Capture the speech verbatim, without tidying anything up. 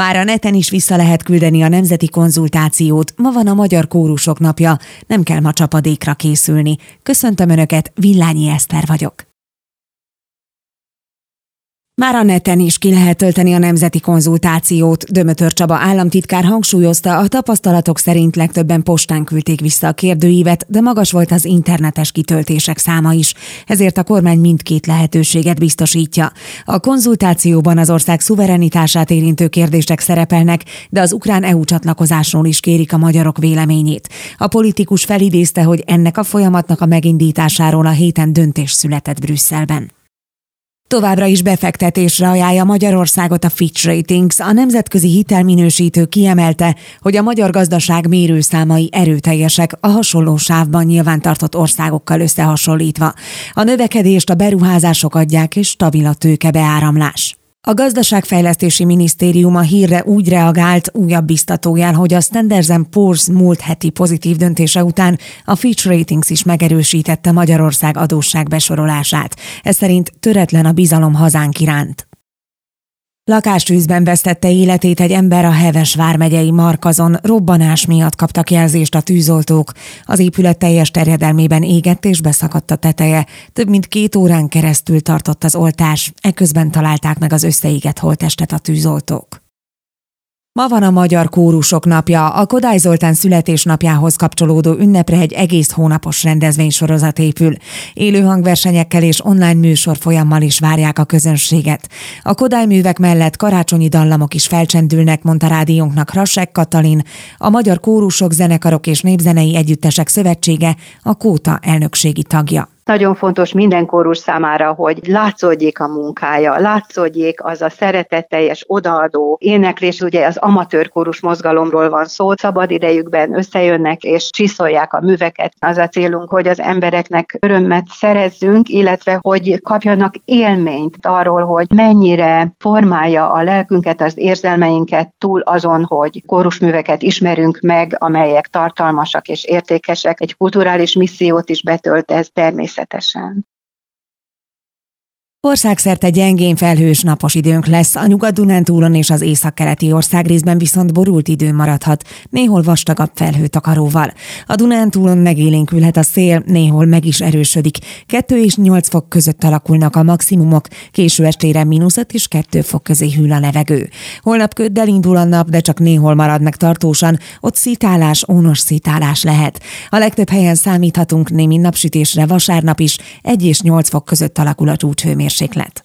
Már a neten is vissza lehet küldeni a nemzeti konzultációt, ma van a Magyar Kórusok napja, nem kell ma csapadékra készülni. Köszöntöm Önöket, Villányi Eszter vagyok. Már a neten is ki lehet tölteni a nemzeti konzultációt. Dömötör Csaba államtitkár hangsúlyozta, a tapasztalatok szerint legtöbben postán küldték vissza a kérdőívet, de magas volt az internetes kitöltések száma is. Ezért a kormány mindkét lehetőséget biztosítja. A konzultációban az ország szuverenitását érintő kérdések szerepelnek, de az ukrán é u csatlakozásról is kérik a magyarok véleményét. A politikus felidézte, hogy ennek a folyamatnak a megindításáról a héten döntés született Brüsszelben. Továbbra is befektetésre ajánlja Magyarországot a Fitch Ratings. A nemzetközi hitelminősítő kiemelte, hogy a magyar gazdaság mérőszámai erőteljesek a hasonló sávban nyilvántartott országokkal összehasonlítva. A növekedést a beruházások adják, és stabil a tőkebeáramlás. A Gazdaságfejlesztési Minisztérium a hírre úgy reagált, újabb biztatójel, hogy a Standard and Poor's múlt heti pozitív döntése után a Fitch Ratings is megerősítette Magyarország adósságbesorolását. Ez szerint töretlen a bizalom hazánk iránt. Lakástűzben vesztette életét egy ember a Heves vármegyei Markazon, robbanás miatt kaptak jelzést a tűzoltók. Az épület teljes terjedelmében égett és beszakadt a teteje. Több mint két órán keresztül tartott az oltás, eközben találták meg az összeégett holttestet a tűzoltók. Ma van a Magyar Kórusok napja, a Kodály Zoltán születésnapjához kapcsolódó ünnepre egy egész hónapos rendezvénysorozat épül. Élő hangversenyekkel és online műsorfolyammal is várják a közönséget. A Kodály művek mellett karácsonyi dallamok is felcsendülnek, mondta rádiónknak Rassek Katalin, a Magyar Kórusok, Zenekarok és Népzenei Együttesek Szövetsége, a Kóta elnökségi tagja. Nagyon fontos minden kórus számára, hogy látszódjék a munkája, látszódjék az a szeretetteljes, odaadó éneklés. Ugye az amatőr kórus mozgalomról van szó, szabad idejükben összejönnek és csiszolják a műveket. Az a célunk, hogy az embereknek örömet szerezzünk, illetve hogy kapjanak élményt arról, hogy mennyire formálja a lelkünket, az érzelmeinket túl azon, hogy kórusműveket ismerünk meg, amelyek tartalmasak és értékesek. Egy kulturális missziót is betölt ez természetesen. Országszerte gyengén felhős napos időnk lesz, a Nyugat-Dunántúlon és az északkeleti országrészben viszont borult idő maradhat, néhol vastagabb felhőtakaróval. A Dunántúlon megélénkülhet a szél, néhol meg is erősödik. kettő és nyolc fok között alakulnak a maximumok, késő estére mínusz öt és kettő fok közé hűl a levegő. Holnap köddel indul a nap, de csak néhol marad meg tartósan, ott szitálás, ónos szitálás lehet. A legtöbb helyen számíthatunk némi napsütésre vasárnap is, egy és nyolc fok között alakul a csúcshőmérséklet.